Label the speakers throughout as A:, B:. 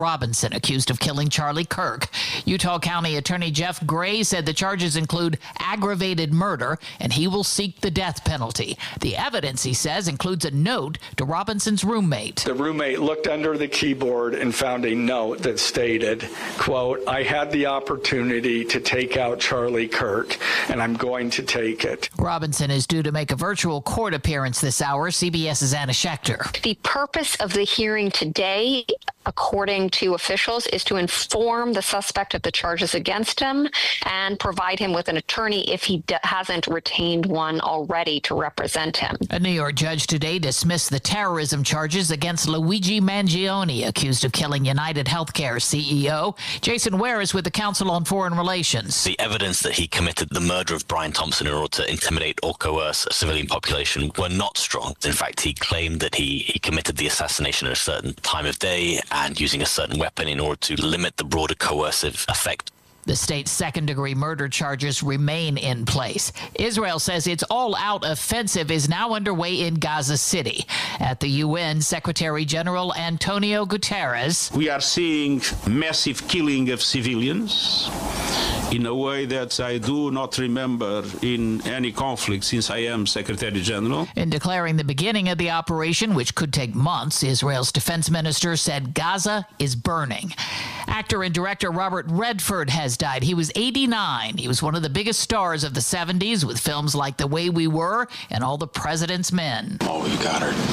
A: Robinson, accused of killing Charlie Kirk. Utah County Attorney Jeff Gray said the charges include aggravated murder, and he will seek the death penalty. The evidence, he says, includes a note to Robinson's roommate.
B: The roommate looked under the keyboard and found a note that stated, quote, "I had the opportunity to take out Charlie Kirk, and I'm going to take it."
A: Robinson is due to make a virtual court appearance this hour. CBS's Anna Schechter.
C: The purpose of the hearing today, according to officials, is to inform the suspect of the charges against him and provide him with an attorney if he hasn't retained one already to represent him.
A: A New York judge today dismissed the terrorism charges against Luigi Mangione, accused of killing United Healthcare CEO. Jason Ware is with the Council on Foreign Relations.
D: The evidence that he committed the murder of Brian Thompson in order to intimidate or coerce a civilian population were not strong. In fact, he claimed that he committed the assassination at a certain time of day and using a certain weapon in order to limit the broader coercive effect.
A: The state's second-degree murder charges remain in place. Israel says its all-out offensive is now underway in Gaza City. At the UN, Secretary General Antonio Guterres.
E: We are seeing massive killing of civilians in a way that I do not remember in any conflict since I am Secretary General.
A: In declaring the beginning of the operation, which could take months, Israel's defense minister said Gaza is burning. Actor and director Robert Redford has died. He was 89. He was one of the biggest stars of the 70s with films like The Way We Were and All the President's Men.
F: All we've got are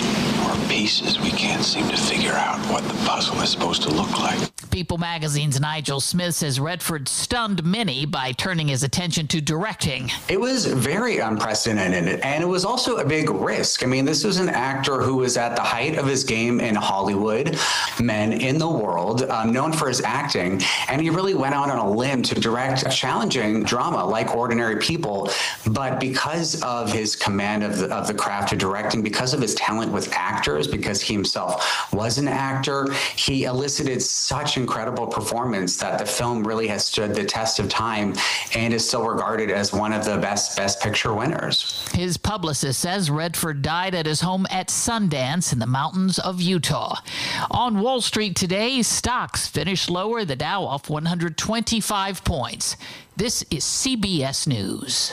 F: pieces. We can't seem to figure out what the puzzle is supposed to look like.
A: People magazine's Nigel Smith says Redford stunned many by turning his attention to directing.
G: It was very unprecedented, and it was also a big risk. I mean, this was an actor who was at the height of his game in Hollywood, men in the world, known for his acting, and he really went out on a limb to direct a challenging drama like Ordinary People. But because of his command of the craft of directing, because of his talent with actors, because he himself was an actor, he elicited such incredible performance that the film really has stood the test of time and is still regarded as one of the best picture winners.
A: His publicist says Redford died at his home at Sundance in the mountains of Utah. On Wall Street today, stocks finished lower, the Dow off 125 points. This is CBS News.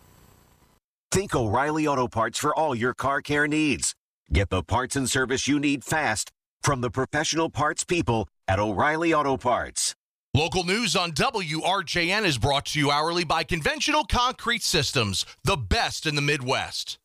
H: Think O'Reilly Auto Parts for all your car care needs. Get the parts and service you need fast from the professional parts people at O'Reilly Auto Parts.
I: Local news on WRJN is brought to you hourly by Conventional Concrete Systems, the best in the Midwest.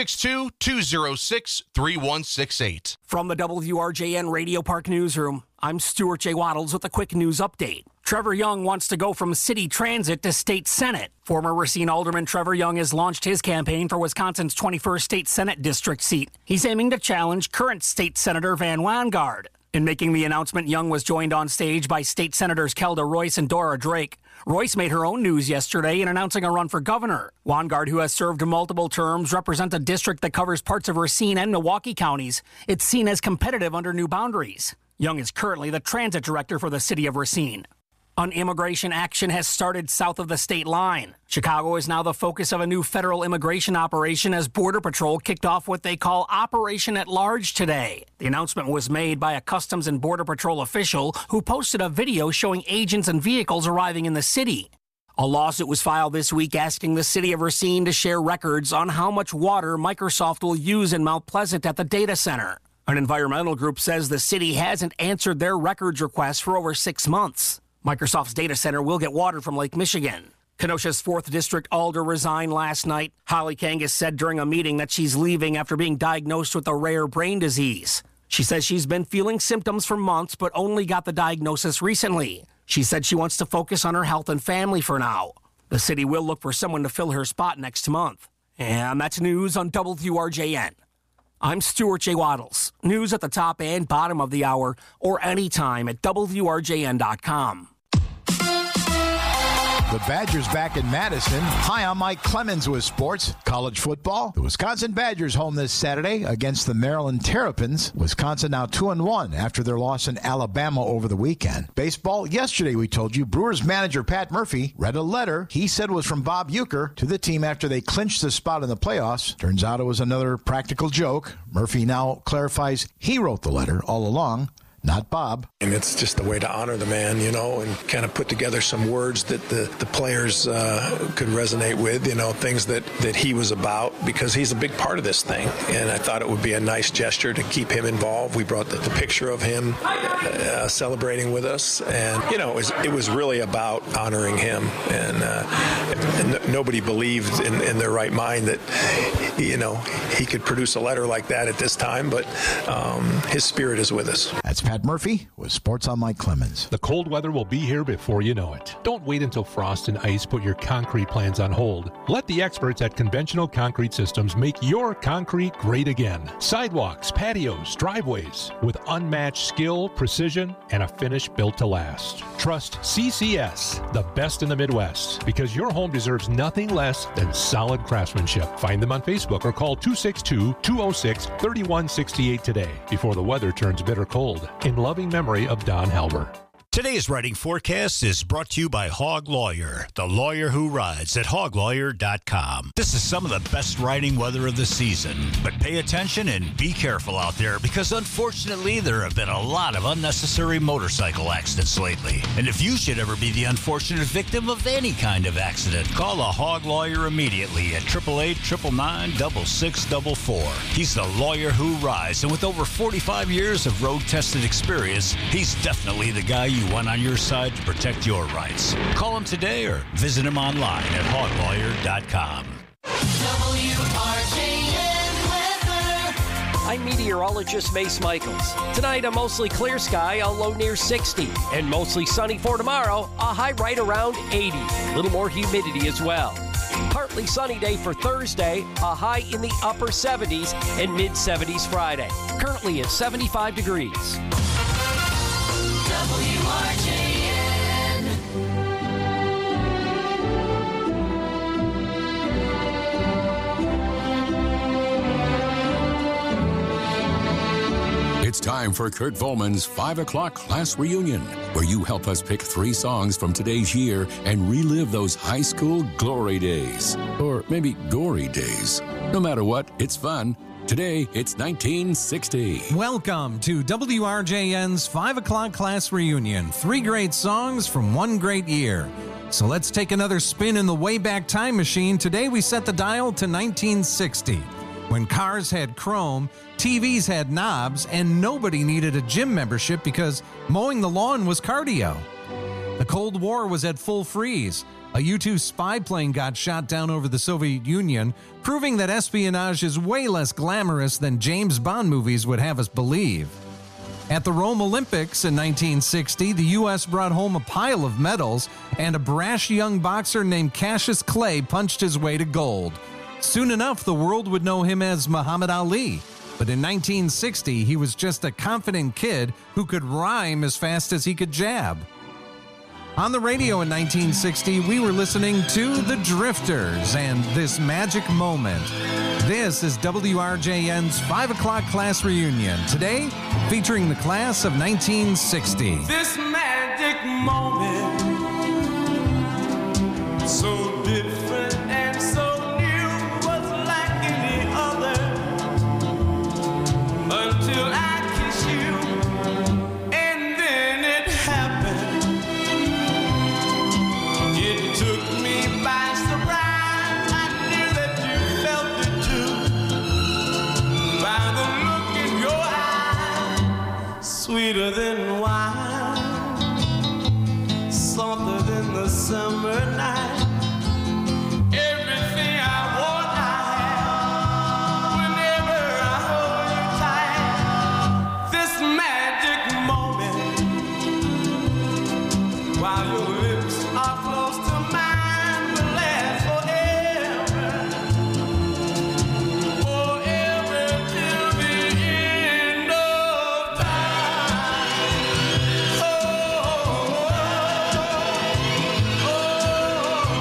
I: 262-206-3168.
J: From the WRJN Radio Park Newsroom, I'm Stuart J. Waddles with a quick news update. Trevor Young wants to go from city transit to state senate. Former Racine Alderman Trevor Young has launched his campaign for Wisconsin's 21st State Senate District seat. He's aiming to challenge current State Senator Van Wanggaard. In making the announcement, Young was joined on stage by State Senators Kelda Royce and Dora Drake. Royce made her own news yesterday in announcing a run for governor. Wanggaard, who has served multiple terms, represents a district that covers parts of Racine and Milwaukee counties. It's seen as competitive under new boundaries. Young is currently the transit director for the city of Racine. An immigration action has started south of the state line. Chicago is now the focus of a new federal immigration operation as Border Patrol kicked off what they call Operation at Large today. The announcement was made by a Customs and Border Patrol official who posted a video showing agents and vehicles arriving in the city. A lawsuit was filed this week asking the city of Racine to share records on how much water Microsoft will use in Mount Pleasant at the data center. An environmental group says the city hasn't answered their records request for over 6 months. Microsoft's data center will get water from Lake Michigan. Kenosha's 4th District Alder resigned last night. Holly Kangas said during a meeting that she's leaving after being diagnosed with a rare brain disease. She says she's been feeling symptoms for months, but only got the diagnosis recently. She said she wants to focus on her health and family for now. The city will look for someone to fill her spot next month. And that's news on WRJN. I'm Stuart J. Waddles. News at the top and bottom of the hour or anytime at WRJN.com.
K: The Badgers back in Madison. Hi, I'm Mike Clemens with sports. College football. The Wisconsin Badgers home this Saturday against the Maryland Terrapins. Wisconsin now 2-1 after their loss in Alabama over the weekend. Baseball. Yesterday we told you Brewers manager Pat Murphy read a letter he said was from Bob Uecker to the team after they clinched the spot in the playoffs. Turns out it was another practical joke. Murphy now clarifies he wrote the letter all along. not Bob.
L: And it's just a way to honor the man, and kind of put together some words that the players could resonate with, things that he was about, because he's a big part of this thing. And I thought it would be a nice gesture to keep him involved. We brought the picture of him celebrating with us. And, it was really about honoring him. And nobody believed in their right mind that, he could produce a letter like that at this time. But his spirit is with us.
K: That's Pat Murphy with Sports on Mike Clemens.
M: The cold weather will be here before you know it. Don't wait until frost and ice put your concrete plans on hold. Let the experts at Conventional Concrete Systems make your concrete great again. Sidewalks, patios, driveways with unmatched skill, precision, and a finish built to last. Trust CCS, the best in the Midwest, because your home deserves nothing less than solid craftsmanship. Find them on Facebook or call 262-206-3168 today before the weather turns bitter cold. In loving memory of Don Halber.
N: Today's writing forecast is brought to you by Hog Lawyer, the lawyer who rides at hoglawyer.com. This is some of the best riding weather of the season, but pay attention and be careful out there, because unfortunately there have been a lot of unnecessary motorcycle accidents lately. And if you should ever be the unfortunate victim of any kind of accident, call a Hog Lawyer immediately at 888-999-6644. He's the lawyer who rides, and with over 45 years of road-tested experience, he's definitely the guy you want on your side to protect your rights. Call him today or visit him online at hoglawyer.com.
O: I'm meteorologist Mace Michaels. Tonight, a mostly clear sky, a low near 60, and mostly sunny for tomorrow, a high right around 80. A little more humidity as well. Partly sunny day for Thursday, a high in the upper 70s and mid-70s Friday. Currently at 75 degrees.
P: It's time for Kurt Volman's 5 o'clock class reunion, where you help us pick 3 songs from today's year and relive those high school glory days. Or maybe gory days. No matter what, it's fun. Today, it's 1960.
Q: Welcome to WRJN's 5 o'clock class reunion. 3 great songs from 1 great year. So let's take another spin in the Wayback Time Machine. Today, we set the dial to 1960. When cars had chrome, TVs had knobs, and nobody needed a gym membership because mowing the lawn was cardio. The Cold War was at full freeze. A U-2 spy plane got shot down over the Soviet Union, proving that espionage is way less glamorous than James Bond movies would have us believe. At the Rome Olympics in 1960, the U.S. brought home a pile of medals, and a brash young boxer named Cassius Clay punched his way to gold. Soon enough, the world would know him as Muhammad Ali. But in 1960, he was just a confident kid who could rhyme as fast as he could jab. On the radio in 1960, we were listening to The Drifters and This Magic Moment. This is WRJN's 5 o'clock class reunion. Today, featuring the class of 1960.
R: This magic moment, so different and so new, was like any other, until I kissed you, and then it happened. It took me by surprise. I knew that you felt it too, by the look in your eyes, sweeter than wine, softer than the summer night. Everything I want, I have. Whenever I hold you tight, this magic moment, while your lips are close to mine, will last forever, forever till the end of time. Oh, oh, oh, oh.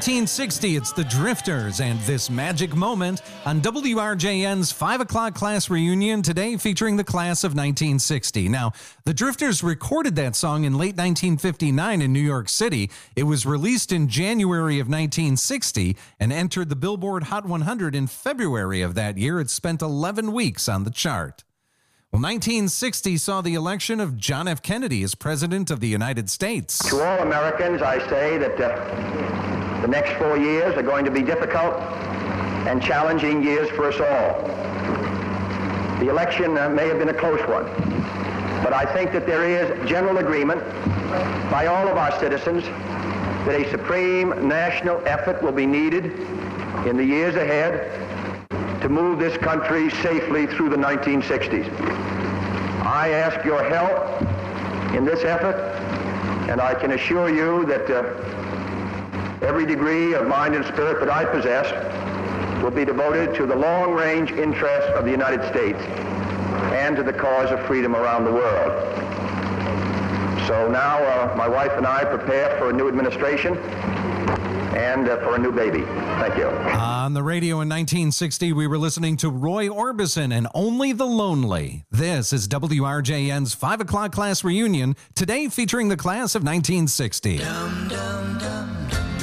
Q: 1960, it's the Drifters and This Magic Moment on WRJN's 5 o'clock class reunion today featuring the class of 1960. Now, the Drifters recorded that song in late 1959 in New York City. It was released in January of 1960 and entered the Billboard Hot 100 in February of that year. It spent 11 weeks on the chart. Well, 1960 saw the election of John F. Kennedy as President of the United States.
S: To all Americans, I say that the next 4 years are going to be difficult and challenging years for us all. The election may have been a close one, but I think that there is general agreement by all of our citizens that a supreme national effort will be needed in the years ahead to move this country safely through the 1960s. I ask your help in this effort, and I can assure you that every degree of mind and spirit that I possess will be devoted to the long-range interests of the United States and to the cause of freedom around the world. So now my wife and I prepare for a new administration and for a new baby. Thank you.
Q: On the radio in 1960, we were listening to Roy Orbison and Only the Lonely. This is WRJN's 5 o'clock class reunion, today featuring the class of 1960.
R: Dum, dum, dum.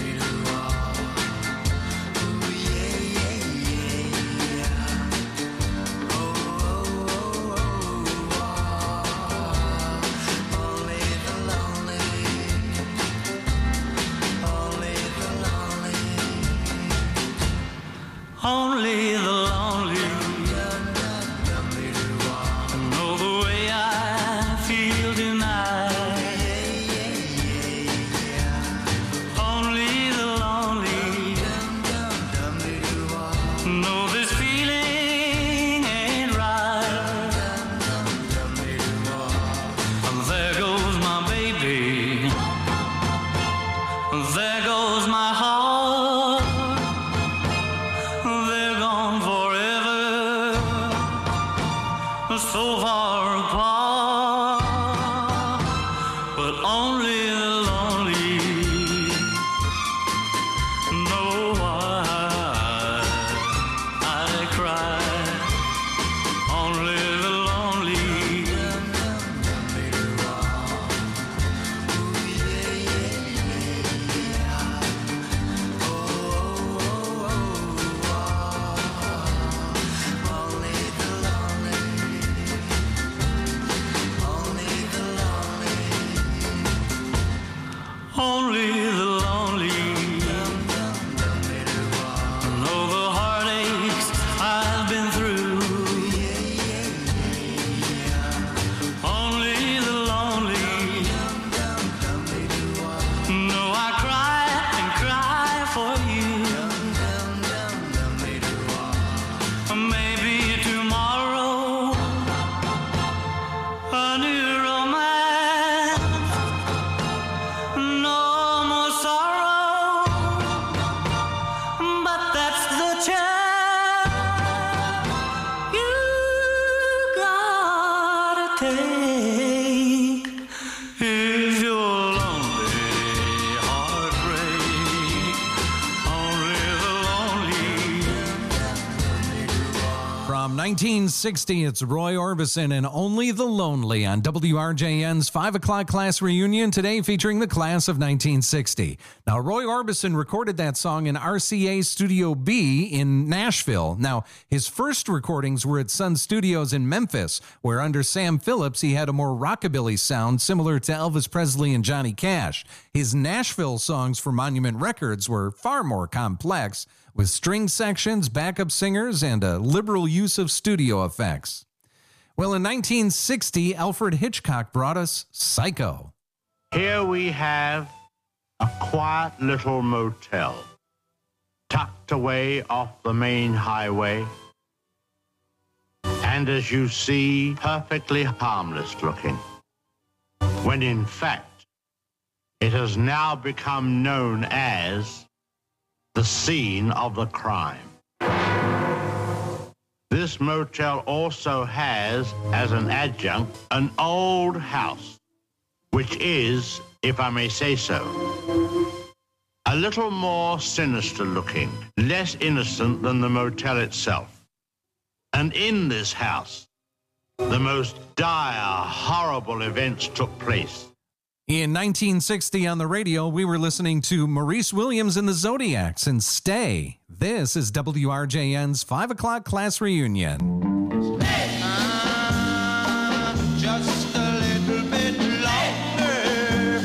R: Only the lonely know the way I feel tonight. Only the lonely know this feeling ain't right. There goes my baby. There goes my heart. So far apart, but only the lonely know why I cry. Only the lonely. Only the lonely know the heartaches I've been through. Only the lonely know I cry and cry for you. Maybe tomorrow a new romance. No more sorrow, but that's the chance you gotta take if you're lonely, heartbreak. Only the lonely.
Q: From 1960, it's Roy Orbison and Only the Lonely on WRJN's 5 o'clock class reunion today featuring the class of 1960. Now, Roy Orbison recorded that song in RCA Studio B in Nashville. Now, his first recordings were at Sun Studios in Memphis, where under Sam Phillips, he had a more rockabilly sound similar to Elvis Presley and Johnny Cash. His Nashville songs for Monument Records were far more complex, with string sections, backup singers, and a liberal use of studio effects. Well, in 1960, Alfred Hitchcock brought us Psycho.
T: Here we have a quiet little motel, tucked away off the main highway, and as you see, perfectly harmless looking, when in fact, it has now become known as the scene of the crime. This motel also has, as an adjunct, an old house, which is, if I may say so, a little more sinister looking, less innocent than the motel itself. And in this house, the most dire, horrible events took place.
Q: In 1960 on the radio, we were listening to Maurice Williams and the Zodiacs and Stay. This is WRJN's 5 o'clock class reunion.
R: Just a little bit longer.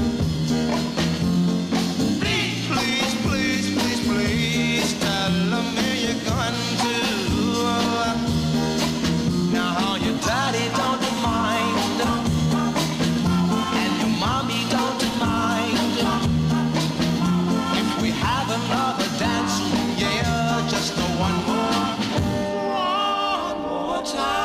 R: Please, please, please, please tell me you're going to. Now your daddy don't mind, and your mommy don't mind. If we have another dance, yeah, just one more time.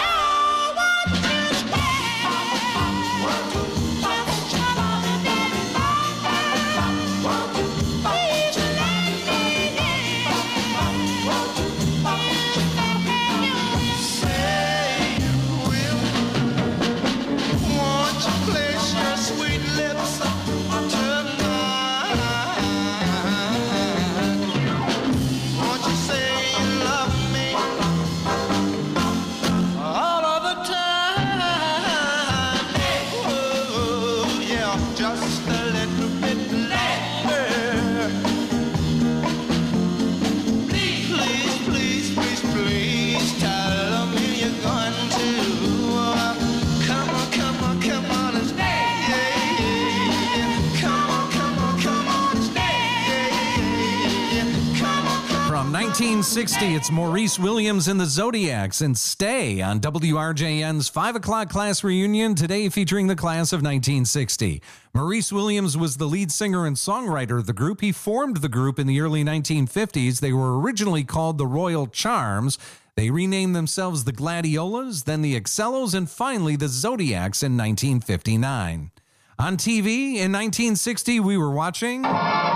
Q: From 1960, it's Maurice Williams and the Zodiacs and Stay on WRJN's 5 o'clock class reunion, today featuring the class of 1960. Maurice Williams was the lead singer and songwriter of the group. He formed the group in the early 1950s. They were originally called the Royal Charms. They renamed themselves the Gladiolas, then the Excellos, and finally the Zodiacs in 1959. On TV in 1960, we were watching...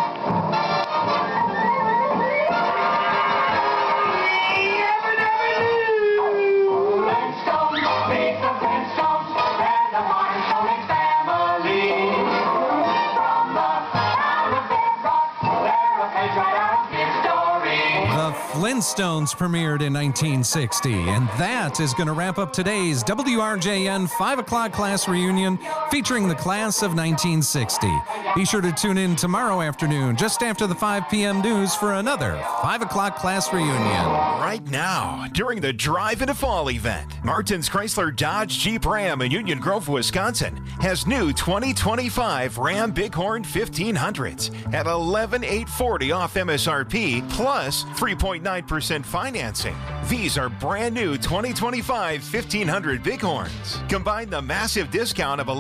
Q: Flintstones premiered in 1960, and that is going to wrap up today's WRJN 5 o'clock class reunion featuring the class of 1960. Be sure to tune in tomorrow afternoon, just after the 5 p.m. news, for another 5 o'clock class reunion.
U: Right now, during the Drive into Fall event, Martin's Chrysler Dodge Jeep Ram in Union Grove, Wisconsin, has new 2025 Ram Bighorn 1500s at $11,840 off MSRP, plus 3.9% financing. These are brand new 2025 1500 Bighorns. Combine the massive discount of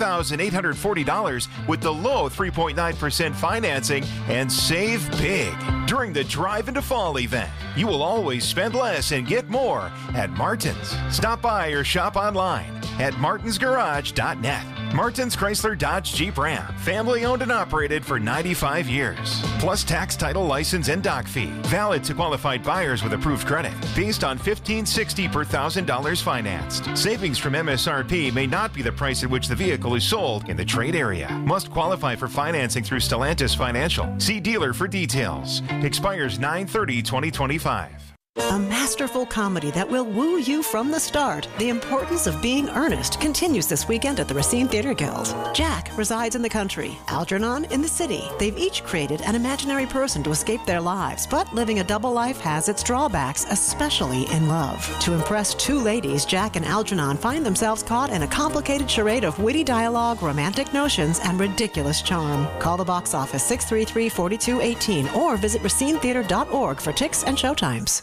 U: $11,840 with the low 3.9% financing and save big. During the Drive into Fall event, you will always spend less and get more at Martin's. Stop by or shop online at martinsgarage.net. Martin's Chrysler Dodge Jeep Ram, family owned and operated for 95 years. Plus tax, title, license, and dock fee. Valid to qualified buyers with approved credit. Based on $1,560 per $1,000 financed. Savings from MSRP may not be the price at which the vehicle is sold in the trade area. Must qualify for financing through Stellantis Financial. See dealer for details. Expires 9/30/2025.
V: A masterful comedy that will woo you from the start. The Importance of Being Earnest continues this weekend at the Racine Theater Guild. Jack resides in the country, Algernon in the city. They've each created an imaginary person to escape their lives, but living a double life has its drawbacks, especially in love. To impress two ladies, Jack and Algernon find themselves caught in a complicated charade of witty dialogue, romantic notions, and ridiculous charm. Call the box office 633-4218 or visit racinetheater.org for tickets and showtimes.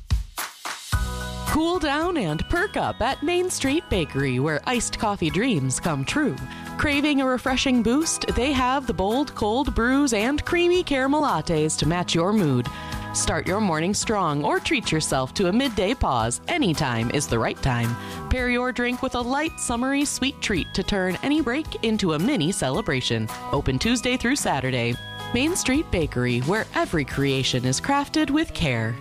W: Cool down and perk up at Main Street Bakery, where iced coffee dreams come true. Craving a refreshing boost? They have the bold cold brews and creamy caramel lattes to match your mood. Start your morning strong or treat yourself to a midday pause. Anytime is the right time. Pair your drink with a light, summery, sweet treat to turn any break into a mini celebration. Open Tuesday through Saturday. Main Street Bakery, where every creation is crafted with care.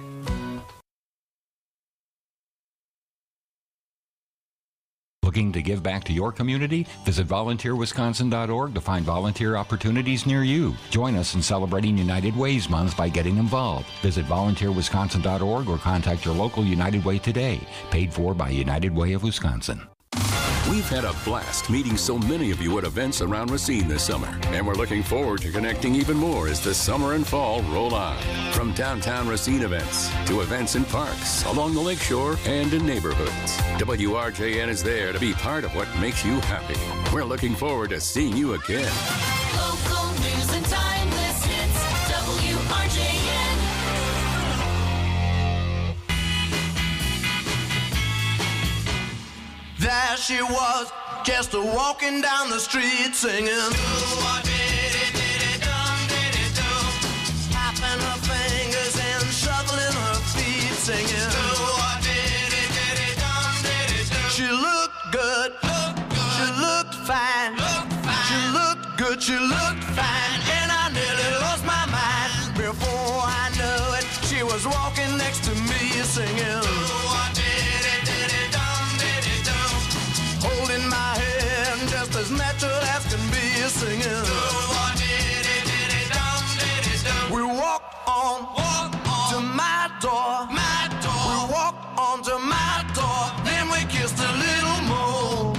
B: Looking to give back to your community? Visit volunteerwisconsin.org to find volunteer opportunities near you. Join us in celebrating United Way's Month by getting involved. Visit volunteerwisconsin.org or contact your local United Way today. Paid for by United Way of Wisconsin.
P: We've had a blast meeting so many of you at events around Racine this summer, and we're looking forward to connecting even more as the summer and fall roll on. From downtown Racine events to events in parks, along the lakeshore, and in neighborhoods, WRJN is there to be part of what makes you happy. We're looking forward to seeing you again.
R: Local news and timeless hits, WRJN.
C: There she was, just walking down the street singing. Tapping her fingers and shuffling her feet singing. She looked good, she looked fine, she looked good, she looked fine, and I nearly lost my mind. Before I knew it, she was walking next to me singing. Holding my hand just as natural as can be singing. We walked on to my door. We walked on to my door. Then we kissed a little more.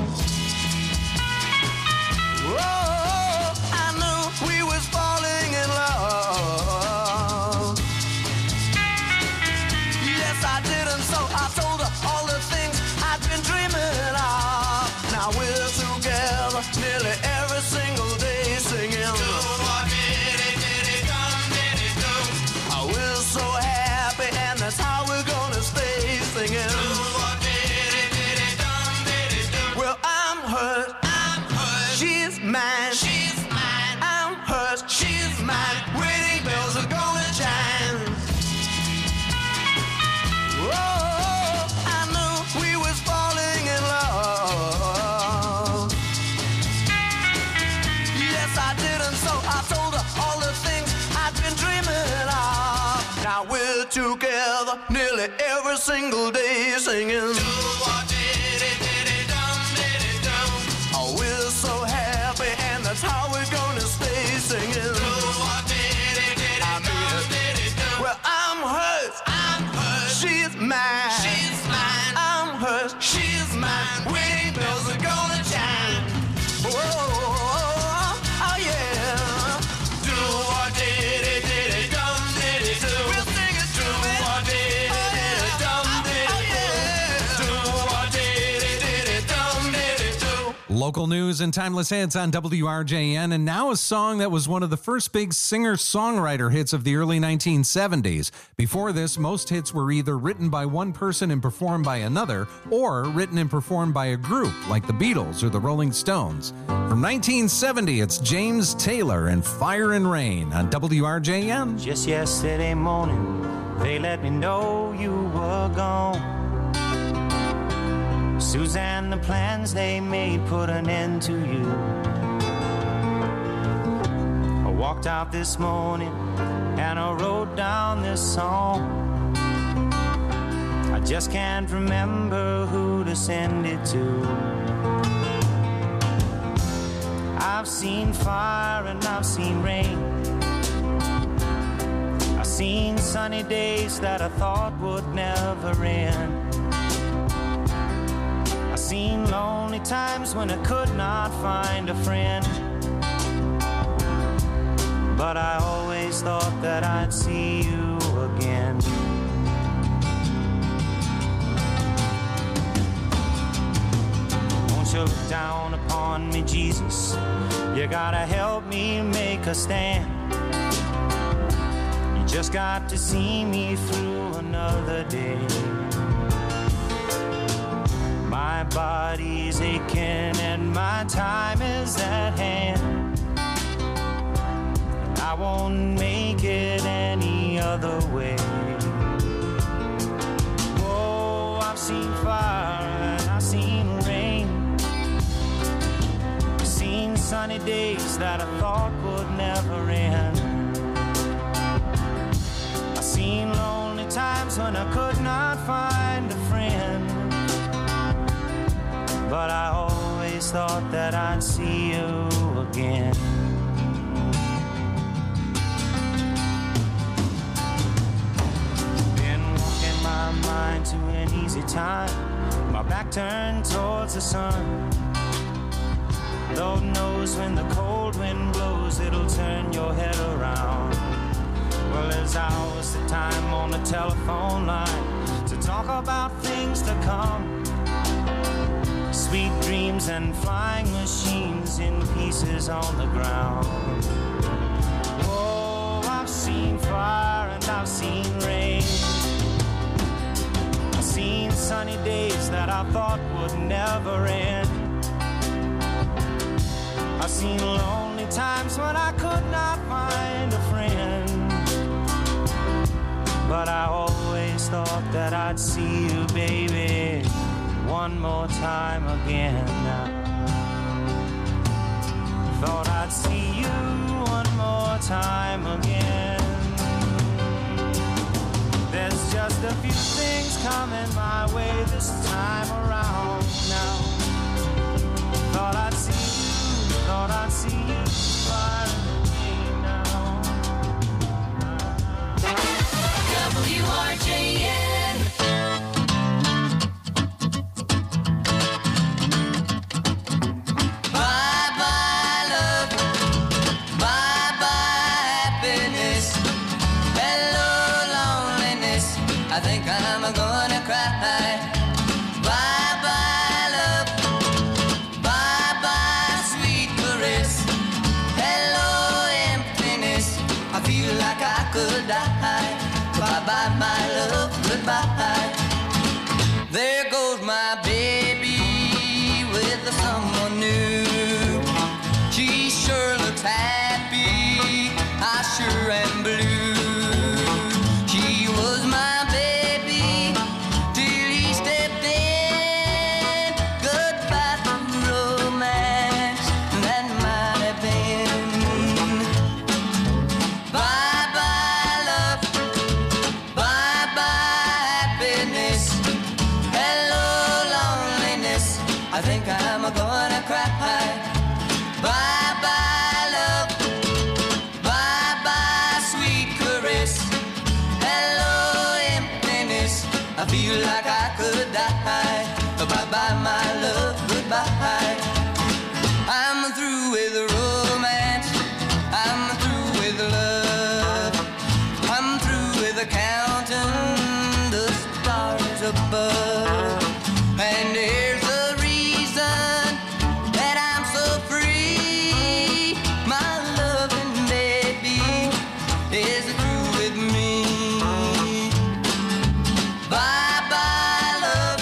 C: Oh, I knew we was falling in love. Yes, I did, and so I told her all the things I'd been dreaming of. Now we're together nearly every single day singing. We're so happy, and that's how we're gonna stay singing. Well, I'm hers, she's mine, I'm hers, she's mine. Wedding bells are gonna chime. Oh, I knew we was falling in love. Yes, I did, and so I told her all the things I'd been dreaming of. Now we're together nearly every single day singing. Oh, we're so happy, and that's how we're gonna stay singing. Well, I'm hers, she's mine, I'm hers, she's mine. Wedding bells are gonna chime. Oh, oh yeah. Do what did it, dum did it do. We'll sing it through. Do what did it, dum did it do. Do what did it, dum did it do.
Q: Local news and timeless hits on WRJN, and now a song that was one of the first big singer-songwriter hits of the early 1970s. Before this, most hits were either written by one person and performed by another, or written and performed by a group like the Beatles or the Rolling Stones. From 1970, it's James Taylor and Fire and Rain on WRJN.
D: Just yesterday morning, they let me know you were gone. Suzanne, the plans they made put an end to you. I walked out this morning and I wrote down this song. I just can't remember who to send it to. I've seen fire and I've seen rain. I've seen sunny days that I thought would never end. I've seen lonely times when I could not find a friend. But I always thought that I'd see you again. Won't you look down upon me, Jesus? You gotta help me make a stand. You just got to see me through another day. My body's aching and my time is at hand. I won't make it any other way. Oh, I've seen fire and I've seen rain. I've seen sunny days that I thought would never end. I've seen lonely times when I could not find a friend. but I always thought that I'd see you again. Been walking my mind to an easy time, my back turned towards the sun. Lord knows when the cold wind blows, it'll turn your head around. Well, there's hours of time on the telephone line to talk about things to come. Sweet dreams and flying machines in pieces on the ground. Oh, I've seen fire and I've seen rain. I've seen sunny days that I thought would never end. I've seen lonely times when I could not find a friend. But I always thought that I'd see you, baby, one more time again. Thought I'd see you one more time again. There's just a few things coming my way this time around now. Thought I'd see you. Thought I'd see you far away now.
C: WRJN. Bye-bye love, bye-bye happiness. Hello loneliness, I think I'm gonna cry. Could die. Bye-bye, my love, goodbye. There goes my baby with someone new. She sure looks happy, I sure am blue. She was my baby till he stepped in. Goodbye to romance, that might have been. I think I'm gonna cry. Bye-bye love, bye-bye sweet caress. Hello emptiness, I feel like I could die. Bye-bye my love, goodbye. I'm through with romance, I'm through with love. I'm through with counting the stars above. And here's the reason that I'm so free. My loving baby is through with me. Bye-bye love,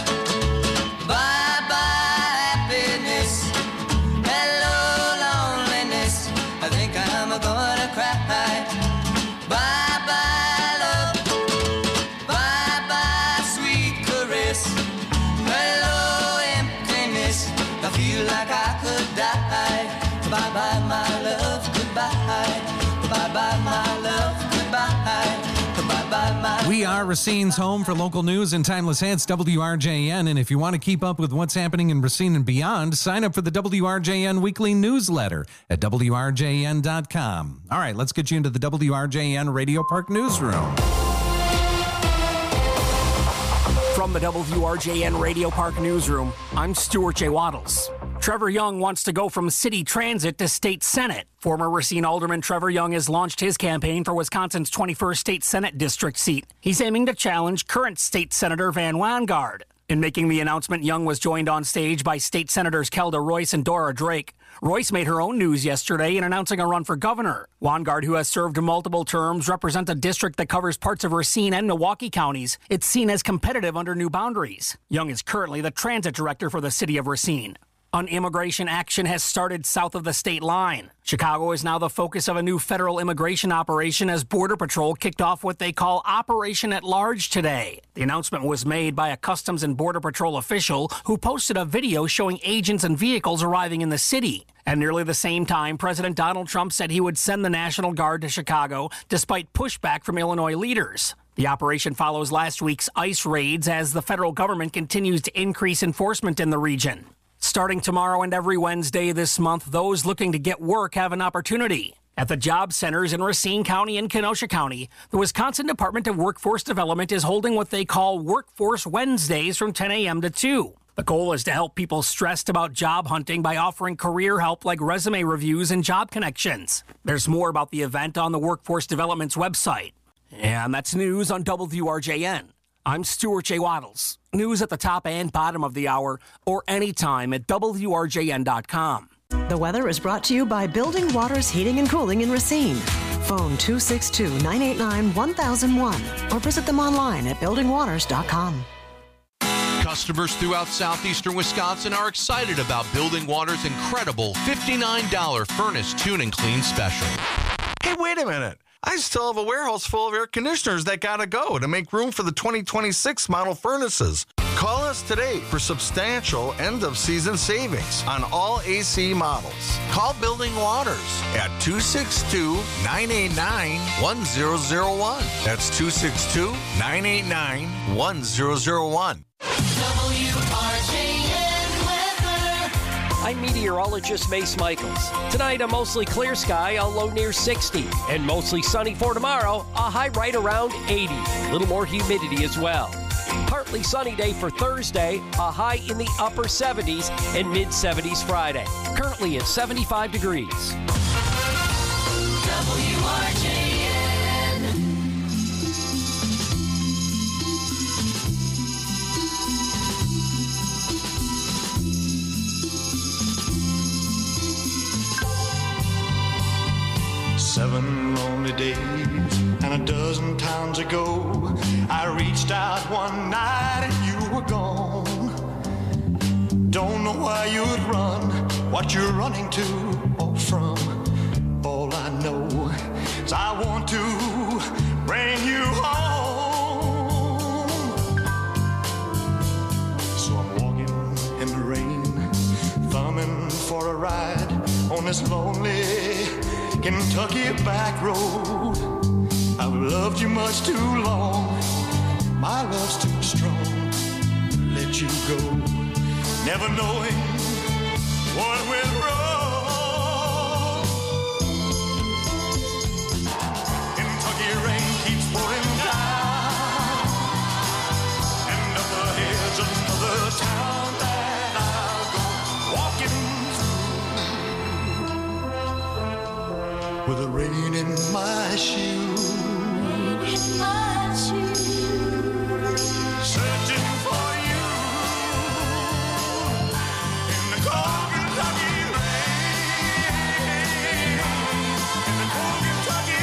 C: bye-bye happiness. Hello loneliness, I think I'm gonna cry. Bye-bye love, bye-bye sweet caress. Hello emptiness, I feel like I could die. Bye-bye my love, goodbye. Bye-bye my love, goodbye. Bye-bye my.
Q: We are Racine's home for local news and timeless hits, WRJN. And if you want to keep up with what's happening in Racine and beyond, sign up for the WRJN weekly newsletter at WRJN.com. All right, let's get you into the WRJN Radio Park newsroom.
J: From the WRJN Radio Park newsroom, I'm Stuart J. Waddles. Trevor Young wants to go from city transit to state senate. Former Racine Alderman Trevor Young has launched his campaign for Wisconsin's 21st state senate district seat. He's aiming to challenge current state senator Van Wanggaard. In making the announcement, Young was joined on stage by state senators Kelda Royce and Dora Drake. Royce made her own news yesterday in announcing a run for governor. Wanggaard, who has served multiple terms, represents a district that covers parts of Racine and Milwaukee counties. It's seen as competitive under new boundaries. Young is currently the transit director for the city of Racine. An immigration action has started south of the state line. Chicago is now the focus of a new federal immigration operation as Border Patrol kicked off what they call Operation at Large today. The announcement was made by a Customs and Border Patrol official who posted a video showing agents and vehicles arriving in the city. At nearly the same time, President Donald Trump said he would send the National Guard to Chicago despite pushback from Illinois leaders. The operation follows last week's ICE raids as the federal government continues to increase enforcement in the region. Starting tomorrow and every Wednesday this month, those looking to get work have an opportunity. At the job centers in Racine County and Kenosha County, the Wisconsin Department of Workforce Development is holding what they call Workforce Wednesdays from 10 a.m. to 2. The goal is to help people stressed about job hunting by offering career help like resume reviews and job connections. There's more about the event on the Workforce Development's website. And that's news on WRJN. I'm Stuart J. Waddles. News at the top and bottom of the hour or anytime at WRJN.com.
V: The weather is brought to you by Building Waters Heating and Cooling in Racine. Phone 262-989-1001 or visit them online at buildingwaters.com.
I: Customers throughout southeastern Wisconsin are excited about Building Water's incredible $59 furnace tune and clean special.
E: Hey, wait a minute. I still have a warehouse full of air conditioners that gotta go to make room for the 2026 model furnaces. Call us today for substantial end-of-season savings on all AC models. Call Building Waters at 262-989-1001. That's 262-989-1001.
O: I'm meteorologist Mace Michaels. Tonight, a mostly clear sky, a low near 60, and mostly sunny for tomorrow, a high right around 80. A little more humidity as well. Partly sunny day for Thursday, a high in the upper 70s and mid 70s Friday. Currently at 75 degrees.
C: WRJN.
R: 7 lonely days and a dozen times ago, I reached out one night and you were gone. Don't know why you'd run, what you're running to or from. All I know is I want to bring you home. So I'm walking in the rain, thumbing for a ride on this lonely Kentucky back road. I've loved you much too long. My love's too strong to let you go. Never knowing what went wrong. Kentucky rain keeps pouring down, and up ahead's another town that I'll go walking with the rain in my shoes. Searching for you in the cold Kentucky rain. In the cold Kentucky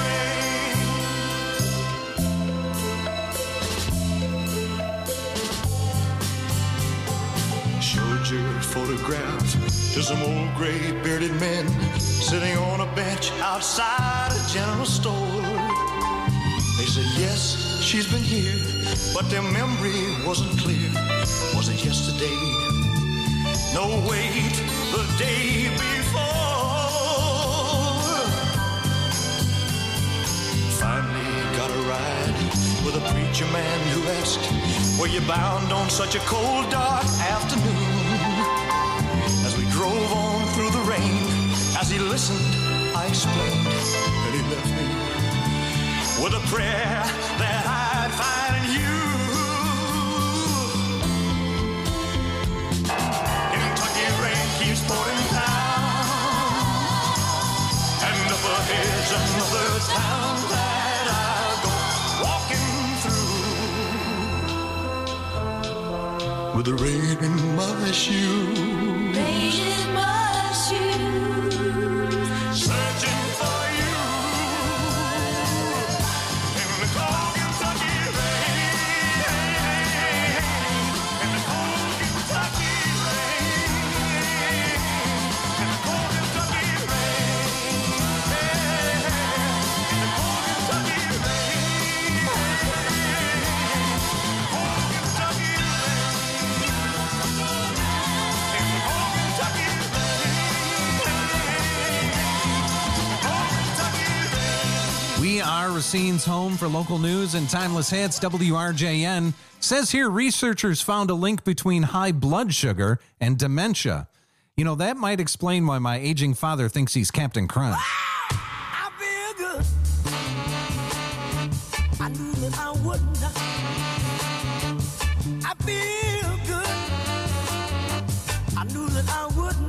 R: rain. Showed your photograph to some old gray bearded men sitting on a bench outside a general store. They said, yes, she's been here, but their memory wasn't clear. Was it yesterday? No, wait, the day before. Finally got a ride with a preacher man who asked, were you bound on such a cold, dark afternoon? As we drove on through the rain, as he listened, I explained, and he left me with a prayer that I'd find you. Kentucky rain keeps pouring down, and up ahead's another town that I'll go walking through with the rain in my shoes. Rain in my shoes. Searching for you.
Q: Racine's home for local news and timeless hits, WRJN. Says here researchers found a link between high blood sugar and dementia. You know, that might explain why my aging father thinks he's Captain Crunch.
R: I feel good. I knew that I wouldn't. I feel good. I knew that I wouldn't.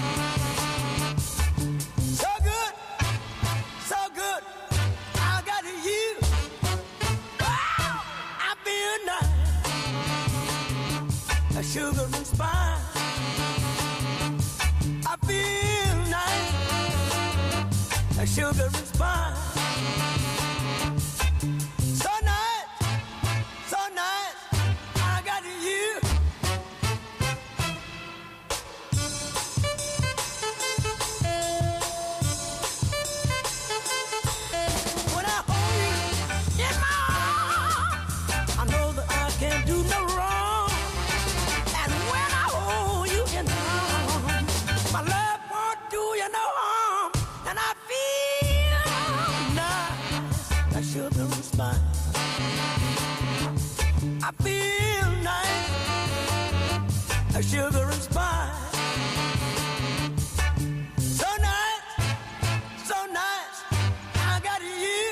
R: So good, so good. I got you. Wow, I feel nice. A sugar and spice. I feel nice. A sugar and spice. So nice, so nice. I got you. When I hold you in my arms, I know that I can't do no wrong. And when I hold you in my arms, my love won't do you no harm. And I feel nice, like sugar and spice. I feel nice, like sugar and spice. So nice, so nice, I got you.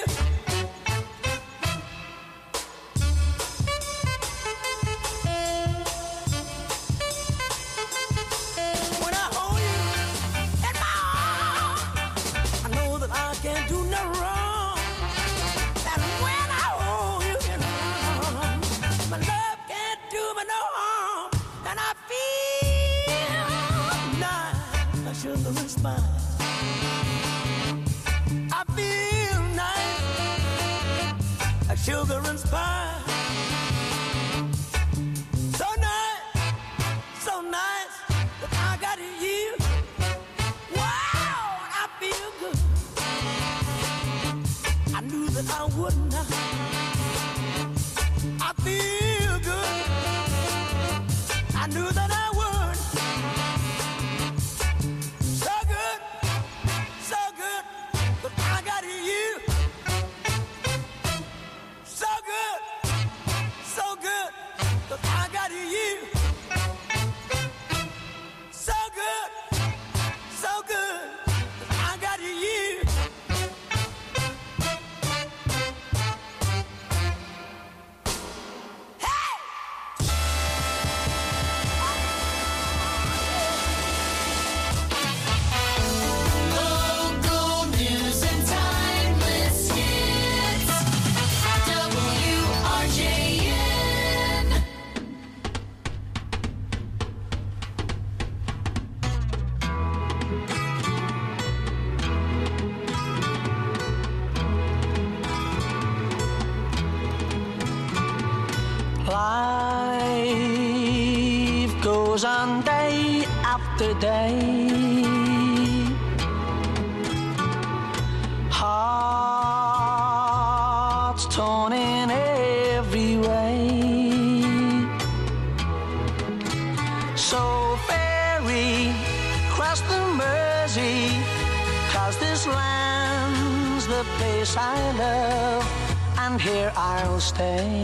R: When I hold you in my arms, I know that I can't do no wrong. And when I hold you in my arms, my love can't do me no harm. And I feel nice, like sugar and spice. I feel nice, like sugar and spice. So nice, so nice that I got you. Wow, I feel good. I knew that I wouldn't. I feel good. I knew that I would. So good, that I got you. So good, that I got you. So good, that I got you.
C: Local news and timeless hits. WRJN.
R: Life goes on day after day. Hearts torn in every way. So ferry cross the Mersey, 'cause this land's the place I love, and here I'll stay.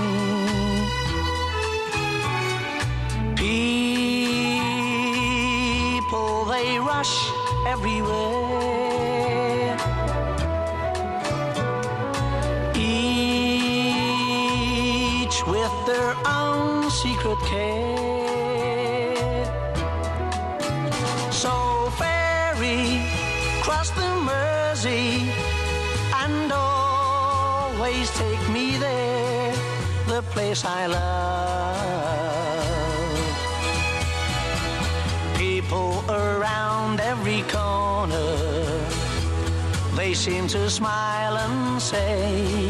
R: People, they rush everywhere. Each with their own secret care. So ferry cross the Mersey and always take me there, the place I love. People around every corner, they seem to smile and say,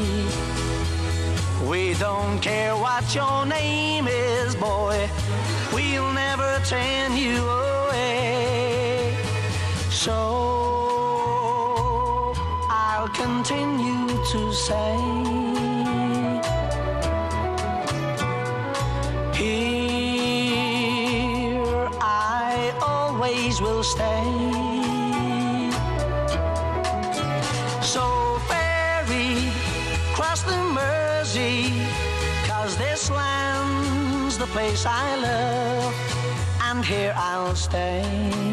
R: we don't care what your name is, boy, we'll never turn you away. So I'll continue to say, here I always will stay. So ferry
C: across the Mersey, 'cause this land's the place I love, and here I'll stay,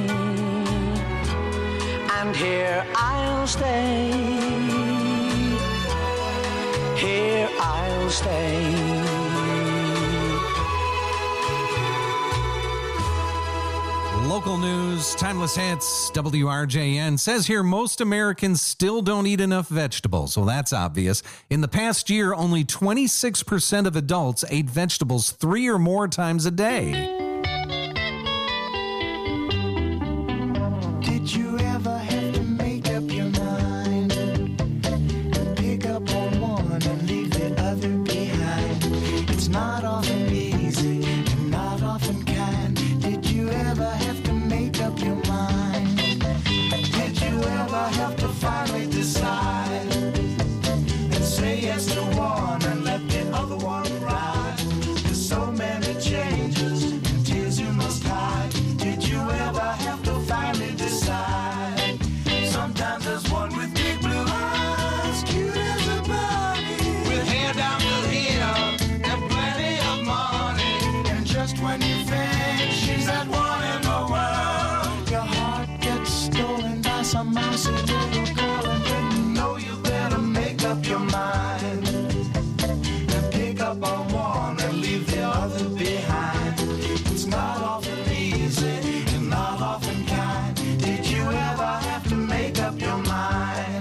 C: and here I'll stay, here I'll stay.
Q: Local news, timeless hits, WRJN says here most Americans still don't eat enough vegetables. Well, that's obvious. In the past year, only 26% of adults ate vegetables 3 or more times a day.
R: Did you ever have to make up your mind and pick up on one and leave the other behind? It's not often easy and not often kind. Did you ever have to make up your mind? Did you ever have to finally decide and say yes to one and let the other one ride? There's so many changes and tears you must hide. Did you ever have to finally decide? Sometimes there's one with big blue eyes, cute as a bunny, with hair down to here and plenty of money. And just when you think she's that one in the world, your heart gets stolen by some mousy little girl, and then you know you better make up your mind and pick up on one and leave the other behind. It's not often easy and not often kind. Did you ever have to make up your mind?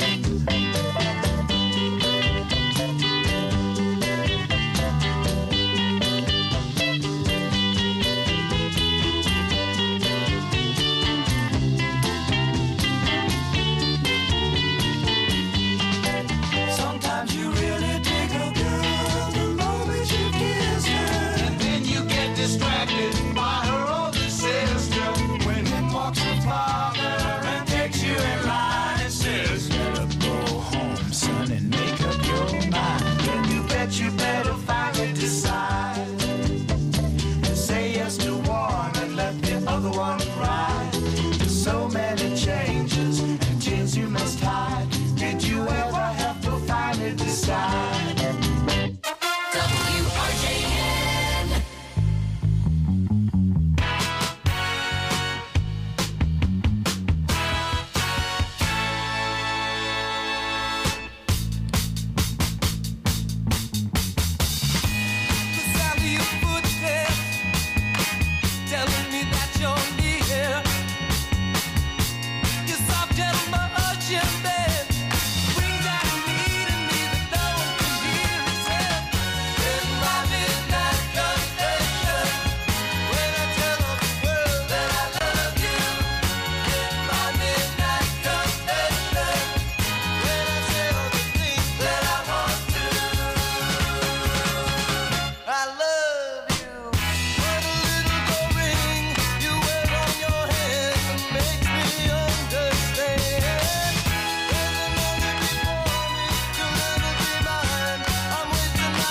R: Sometimes you really dig a girl the moment you kiss her, and then you get distracted by her older sister. When in walks her father and takes you in line and says, "Better go home, son, and make up your mind." Then you bet you better finally decide and say yes to one and let the other one ride. There's so many changes and tears you must hide. Did you ever have to finally decide? WRJN. The sound of your footsteps telling me that you're near. Your soft, gentle motion, babe, brings out a need in me that no one can hear itself. In my midnight confession, when I tell all the world that I love you. In my midnight confession, when I say all the things that I want to. I love you. When a little gold ring you wear on your hand makes me understand. There's another before me, you'll never be mine. I'm wasting my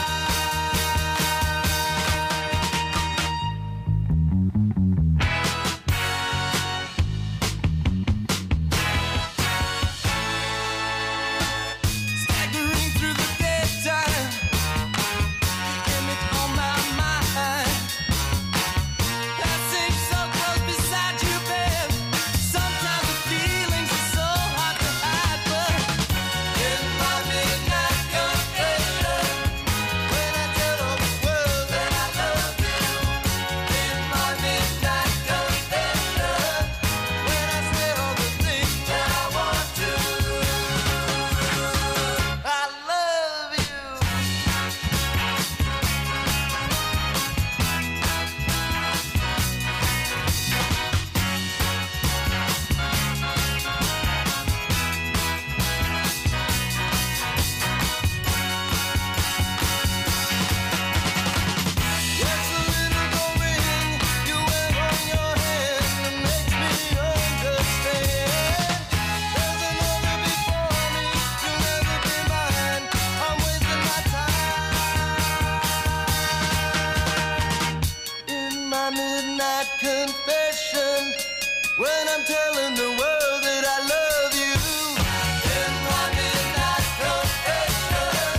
R: staggering through the daytime, image on my mind. Passing so close beside you, babe. Sometimes the feelings are so hard to hide, but in my midnight confession, when I tell all the world that I love you. In my midnight confession, when I say all the things that I want to. I love you. It's a little gold ring you wear on your hand that makes me understand. There's another before me, you'll never be mine. I'm wasting my time. In my midnight confession, when I'm telling the world that I love you. In my midnight confession.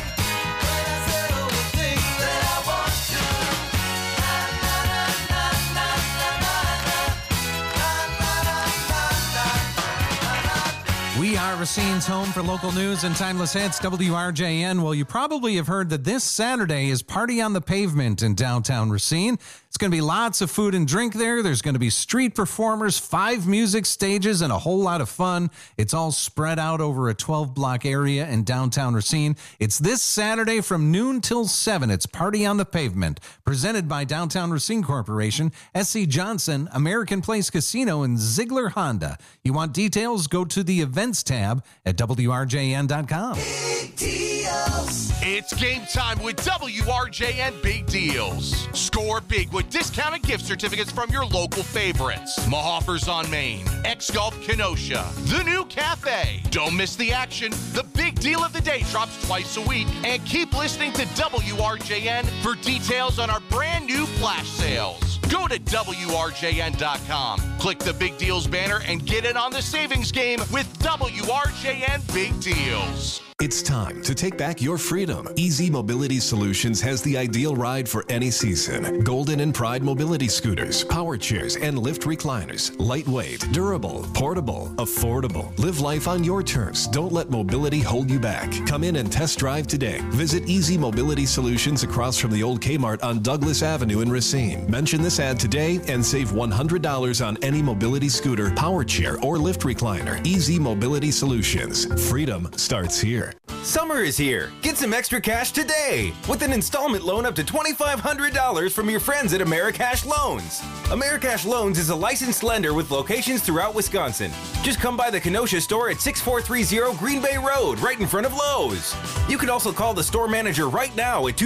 Q: We are Racine's home for local news and timeless hits, WRJN. Well, you probably have heard that this Saturday is Party on the Pavement in downtown Racine. It's going to be lots of food and drink there. There's going to be street performers, 5 music stages, and a whole lot of fun. It's all spread out over a 12-block area in downtown Racine. It's this Saturday from noon till 7. It's Party on the Pavement, presented by Downtown Racine Corporation, SC Johnson, American Place Casino, and Ziegler Honda. You want details? Go to the events tab at WRJN.com.
C: Big deals.
I: It's game time with WRJN Big Deals. Score big with discounted gift certificates from your local favorites. Mahoffer's on Main, X-Golf Kenosha, the new cafe. Don't miss the action. The big deal of the day drops twice a week. And keep listening to WRJN for details on our brand new flash sales. Go to WRJN.com. Click the Big Deals banner and get in on the savings game with WRJN Big Deals.
A: It's time to take back your freedom. Easy Mobility Solutions has the ideal ride for any season. Golden and Pride mobility scooters, power chairs, and lift recliners. Lightweight, durable, portable, affordable. Live life on your terms. Don't let mobility hold you back. Come in and test drive today. Visit Easy Mobility Solutions across from the old Kmart on Douglas Avenue in Racine. Mention this ad today and save $100 on any mobility scooter, power chair, or lift recliner. Easy Mobility Solutions. Freedom starts here.
F: Summer is here. Get some extra cash today with an installment loan up to $2,500 from your friends at Americash Loans. Americash Loans is a licensed lender with locations throughout Wisconsin. Just come by the Kenosha store at 6430 Green Bay Road, right in front of Lowe's. You can also call the store manager right now at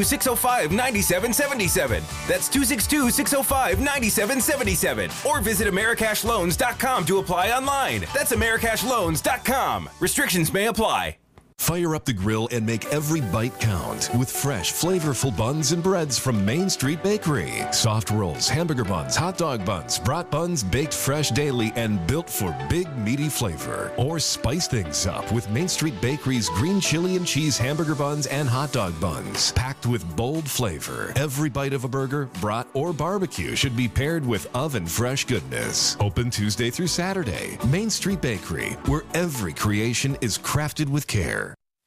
F: 262-605-9777. That's 262-605-9777. Or visit AmericashLoans.com to apply online. That's AmericashLoans.com. Restrictions may apply.
A: Fire up the grill and make every bite count with fresh, flavorful buns and breads from Main Street Bakery. Soft rolls, hamburger buns, hot dog buns, brat buns, baked fresh daily and built for big, meaty flavor. Or spice things up with Main Street Bakery's green chili and cheese hamburger buns and hot dog buns. Packed with bold flavor. Every bite of a burger, brat, or barbecue should be paired with oven-fresh goodness. Open Tuesday through Saturday. Main Street Bakery, where every creation is crafted with care.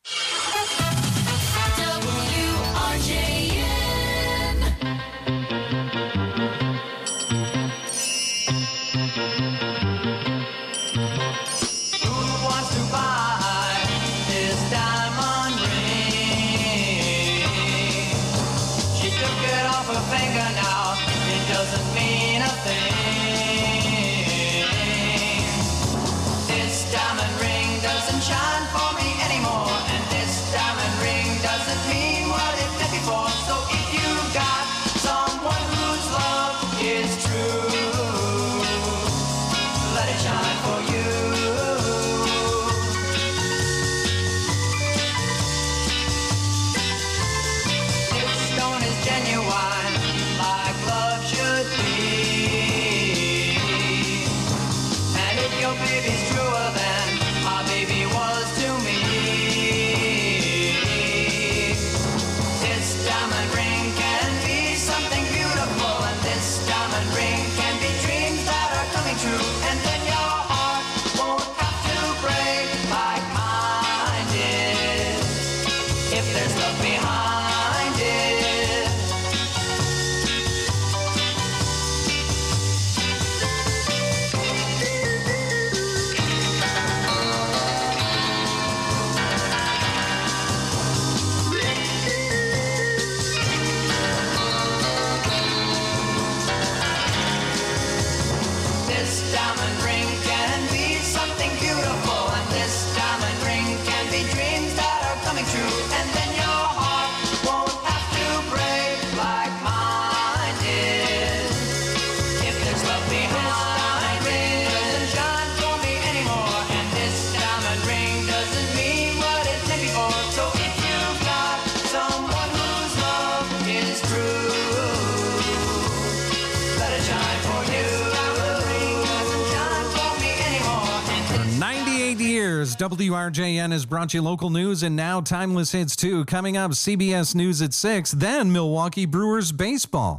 Q: WRJN has brought you local news and now timeless hits too. Coming up, CBS News at 6, then Milwaukee Brewers baseball.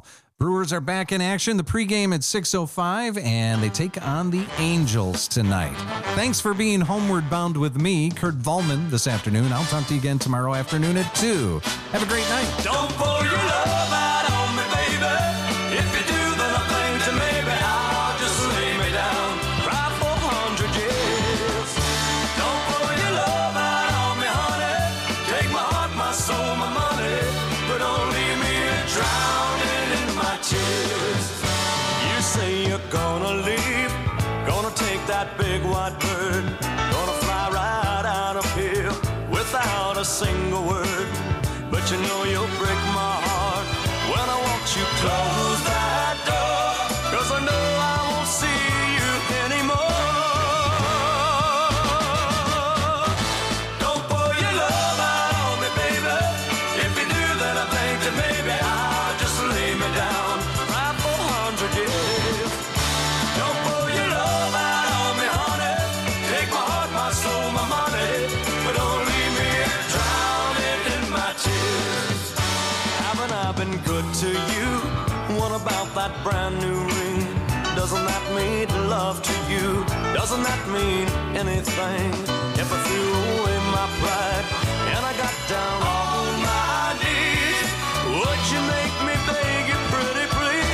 Q: Brewers are back in action. The pregame at 6:05, and they take on the Angels tonight. Thanks for being homeward bound with me, Kurt Volman, this afternoon. I'll talk to you again tomorrow afternoon at 2. Have a great night.
R: Don't pour your love out on me, baby. If you do, then I think that maybe I'll just lay me down, cry for 100 years. Don't pour your love out on me, honey. Take my heart, my soul, my money, but don't leave me drowning in my tears. You say you're gonna leave, gonna take that big white bird, gonna fly right out of here without a single word. But you know you'll break my heart when I watch you close that door, 'cause I know I won't see you anymore. Don't pour your love out on me, baby. If you do, then I think that maybe I'll just lay me down, cry for 100 years. Don't pour your love out on me, honey. Take my heart, my soul, my money, but don't leave me drowning in my tears. Haven't I been good to you? What about that brand new ring? Doesn't that mean love to you? Doesn't that mean anything? If I threw away my pride and I got down on my knees, would you make me beg you pretty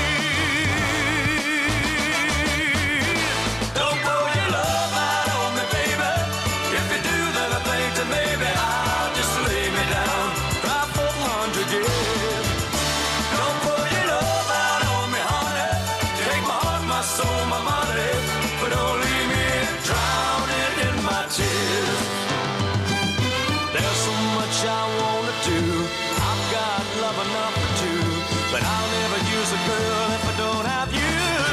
R: please? Don't pour your love out on me, baby. If you do, then I think that maybe I'll just lay me down, cry for 100 years. Don't pour your love out on me, honey. Take my heart, my soul, my money, but don't leave me drowning in my tears. There's so much I wanna do. I've got love enough for two, but I'll never use a girl if I don't have you.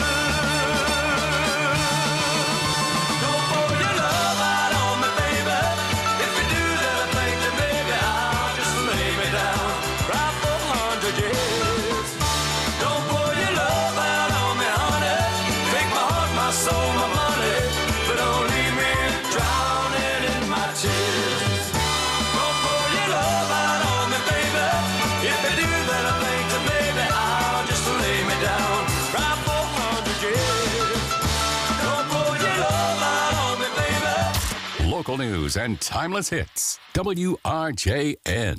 R: Don't pour your love out on me, baby. If you do, then I think that maybe I'll just lay me down, cry for 100 years. Don't pour your love out on me, honey. Take my heart, my soul, my money, but don't leave me drowning in my tears. Don't pour your love out on me, baby. If you do, then I think that maybe I'll just lay me down, cry for 100 years. Don't pour your love out on me, baby.
P: Local news and timeless hits. WRJN.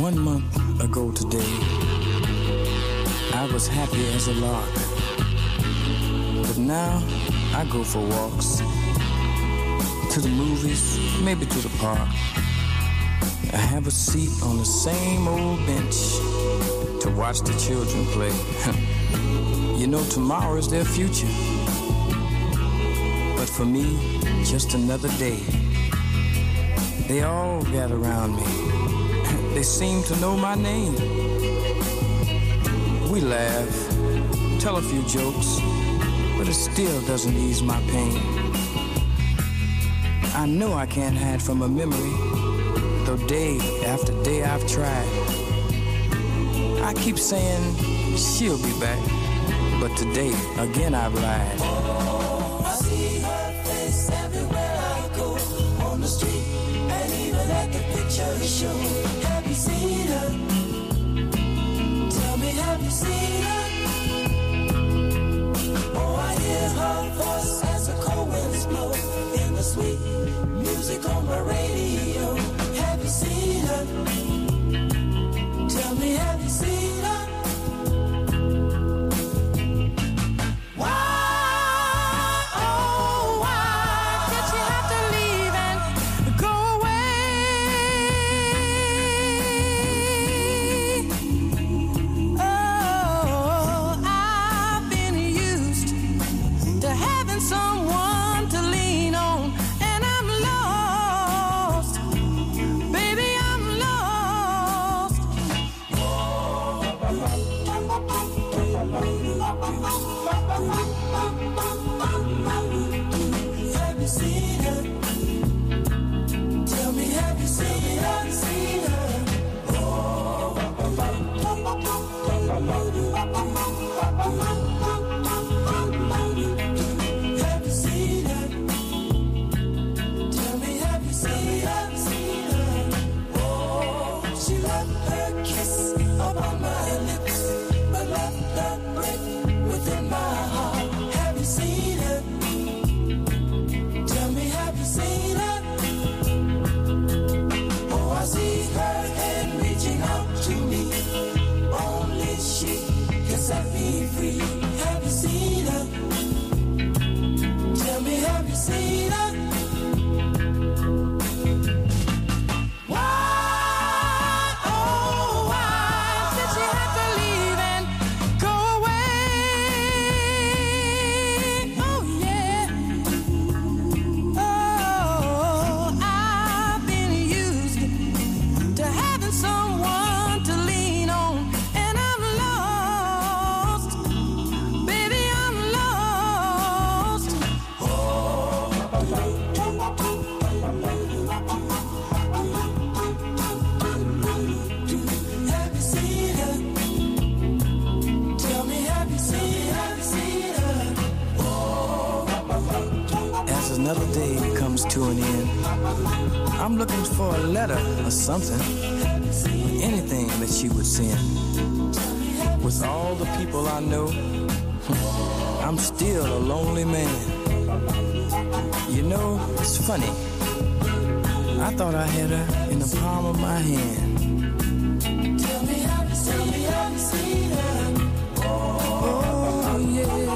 G: 1 month ago today, I was happy as a lark. But now I go for walks, to the movies, maybe to the park. I have a seat on the same old bench to watch the children play. You know, tomorrow is their future. But for me, just another day. They all gather around me. They seem to know my name. We laugh, tell a few jokes, but it still doesn't ease my pain. I know I can't hide from a memory, though day after day I've tried. I keep saying she'll be back, but today again I've lied.
R: I see her face everywhere I go, on the street and even at the picture show. Have you seen her? Tell me, have you seen her? Oh, I hear her voice as the cold winds blow in the sweet music on my radio. Have you seen her? Tell me, have you seen her?
G: Another day comes to an end. I'm looking for a letter or something, anything that she would send. With all the people I know, I'm still a lonely man. You know, it's funny. I thought I had her in the palm of my hand.
R: Tell me, have you seen her?
G: Oh, yeah.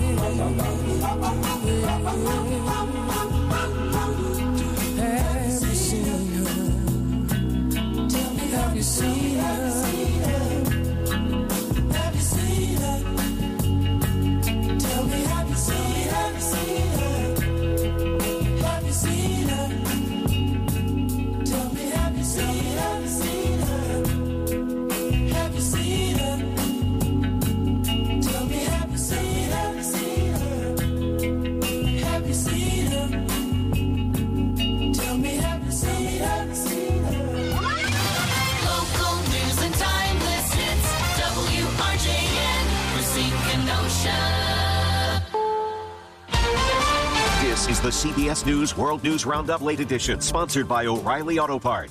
G: Have you seen her?
R: Have you seen her? Tell me, have you seen her? Have you seen her? Tell me, have you seen her? Have you seen her? Tell me, have you seen her? Have you seen her? Tell me, have you seen her?
H: This is the CBS News World News Roundup Late Edition, sponsored by O'Reilly Auto Parts.